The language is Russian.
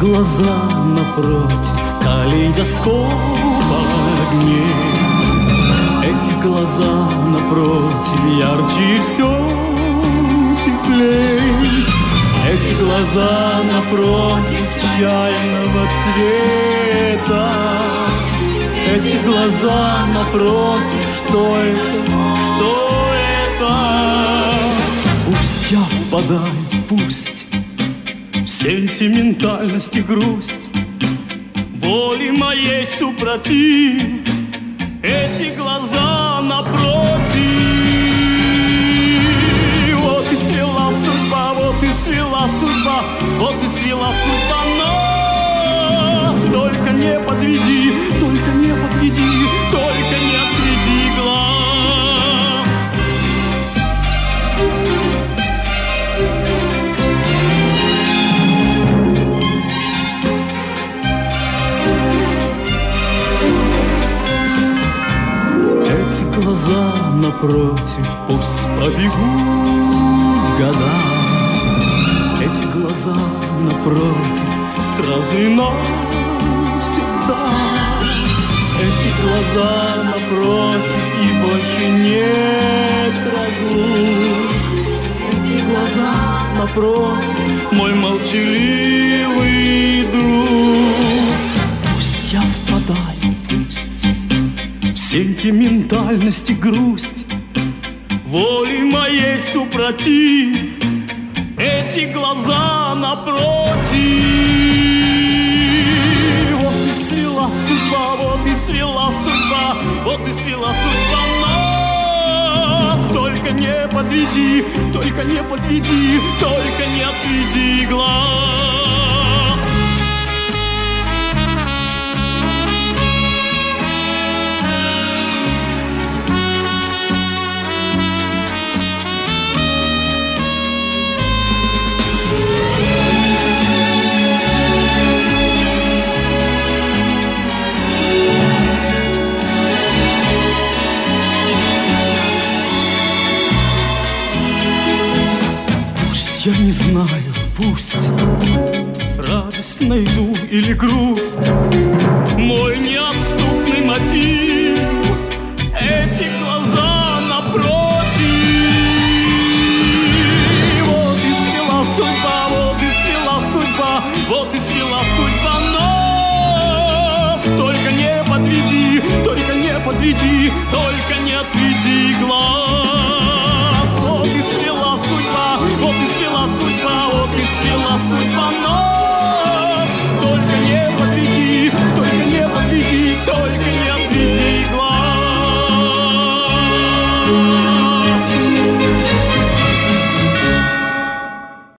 глаза напротив, калейдоскоп огней. Эти глаза напротив, ярче и все теплей. Эти глаза напротив, чайного цвета. Эти глаза напротив, что это, что это? Пусть я впадаю, пусть в сентиментальность и грусть, воли моей супротив. Эти глаза напротив. Вот и свела судьба, вот и свела судьба, вот и свела судьба нас. Только не подведи, только не подведи, только не отведи глаз. Эти глаза напротив, пусть побегут года. Эти глаза напротив, сразу и навсегда. Эти глаза напротив, и больше нет разлук. Эти глаза напротив, мой молчаливый друг. Пусть я впадаю, пусть в сентиментальность и грусть, воли моей супротив. Эти глаза напротив. Вот и свела судьба, вот и свела судьба, вот и свела судьба нас. Только не подведи, только не подведи, только не отведи глаз. Я не знаю, пусть радость найду или грусть, мой неотступный мотив. Эти глаза напротив. Вот и свела судьба, вот и свела судьба, вот и свела судьба нас. Только не подведи, только не подведи, только не отведи